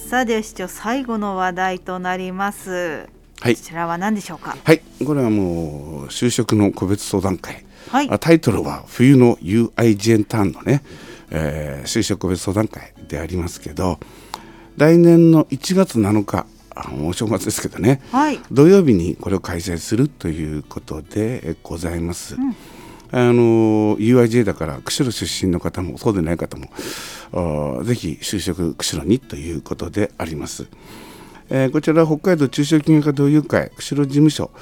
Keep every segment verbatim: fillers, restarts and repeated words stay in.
さあでは市長最後の話題となります。 はい、 こちらは何でしょうか。 はい、これはもう就職の個別相談会、 はい、 タイトルは冬の ユーアイジェー ターンのね、えー、就職個別相談会でありますけど、来年のいちがつなのか、お正月ですけどね、 はい、 土曜日にこれを開催するということでございます、うん、あの ユーアイジェー だから釧路出身の方もそうでない方もぜひ就職釧路にということであります。えー、こちら北海道中小企業家同友会釧路事務所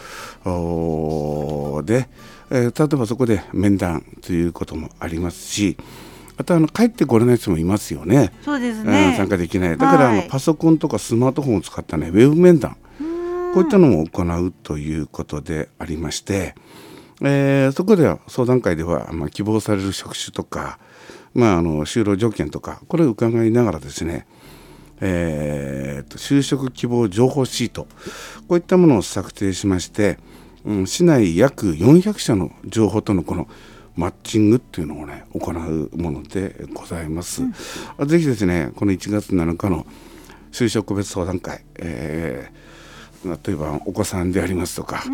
で、えー、例えばそこで面談ということもありますし、あとあの帰ってこれない人もいますよね。 そうですね、 うん、参加できない。だから、はい、あのパソコンとかスマートフォンを使ったねウェブ面談、こういったのも行うということでありまして、えー、そこでは相談会では、まあ、希望される職種とか、まあ、あの就労条件とかこれを伺いながらですね、えー、と就職希望情報シート、こういったものを策定しまして、うん、市内約よんひゃくしゃの情報とのこのマッチングっていうのをね行うものでございます、うん、ぜひですねこのいちがつなのかの就職個別相談会、えー、例えばお子さんでありますとか、うん、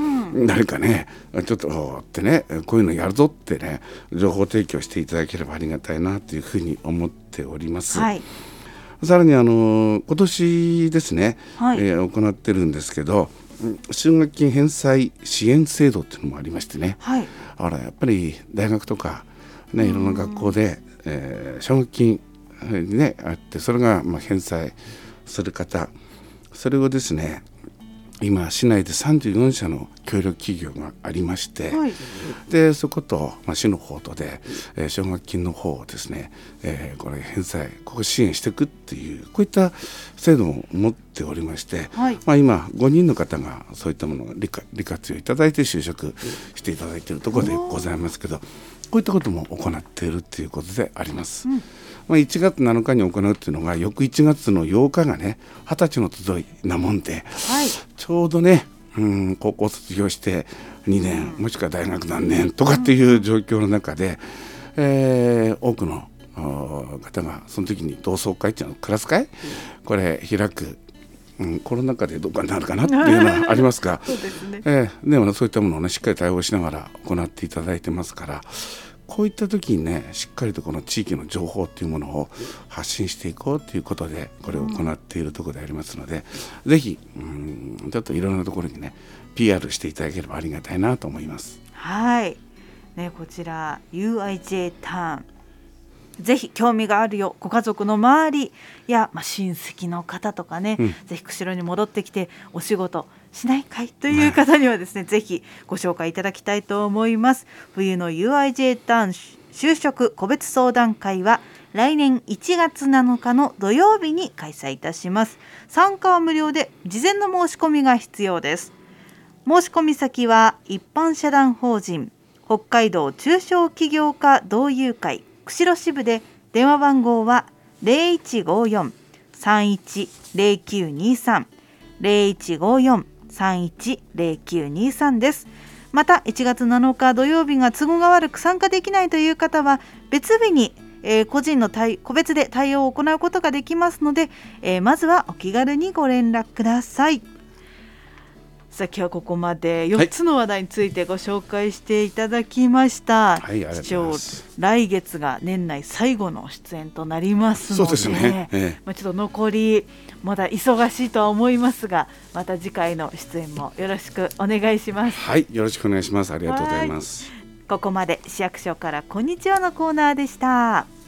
誰かねちょっとってねこういうのやるぞってね情報提供していただければありがたいなというふうに思っております、はい、さらにあの今年ですね、はい、えー、行ってるんですけど奨学金返済支援制度っていうのもありましてね、はい、あらやっぱり大学とか、ね、いろんな学校で、えー、奨学金、ね、あってそれがまあ返済する方、それをですね今市内でさんじゅうよんしゃの協力企業がありまして、はい、でそこと、まあ、市の方とで、えー、奨学金の方をですね、えー、これ返済ここ支援していくっていうこういった制度を持っておりまして、はい、まあ、今ごにんの方がそういったものを利活用いただいて就職していただいているところでございますけど、こういったことも行っているということであります、うん、まあ、いちがつなのかに行うっていうのが翌いちがつのようかがねはたちの集いなもんで、はい、ちょうどね、うん、高校卒業してにねん、もしくは大学何年とかっていう状況の中で、えー、多くの方がその時に同窓会っていうのクラス会これ開く、うん、コロナ禍でどうかなるかなっていうのはありますがそうですね、えー、でもそういったものをねしっかり対応しながら行っていただいてますから、こういった時にねしっかりとこの地域の情報っていうものを発信していこうということでこれを行っているところでありますので、うん、ぜひ、うん、ちょっといろんなところにね ピーアール していただければありがたいなと思います。 はい、ね、こちら ユーアイジェー ターンぜひ興味があるよご家族の周りや、まあ、親戚の方とかね、うん、ぜひ釧路に戻ってきてお仕事しないかいという方にはですね、はい、ぜひご紹介いただきたいと思います。冬の ユーアイジェー ターン就職個別相談会は来年いちがつなのかの土曜日に開催いたします。参加は無料で事前の申し込みが必要です。申し込み先は一般社団法人北海道中小企業家同友会釧路支部で、電話番号は ゼロいちごよん さんいちゼロきゅうにさん ゼロいちごよん さんいちゼロきゅうにさん です。またいちがつなのか土曜日が都合が悪く参加できないという方は別日に、えー、個人の対個別で対応を行うことができますので、えー、まずはお気軽にご連絡ください。さあ今日はここまでよっつの話題についてご紹介していただきました、はい、市長来月が年内最後の出演となりますので、そうですね、ええ、まあ、ちょっと残りまだ忙しいとは思いますが、また次回の出演もよろしくお願いします。 はい、よろしくお願いします。ありがとうございます。 ここまで市役所からこんにちはのコーナーでした。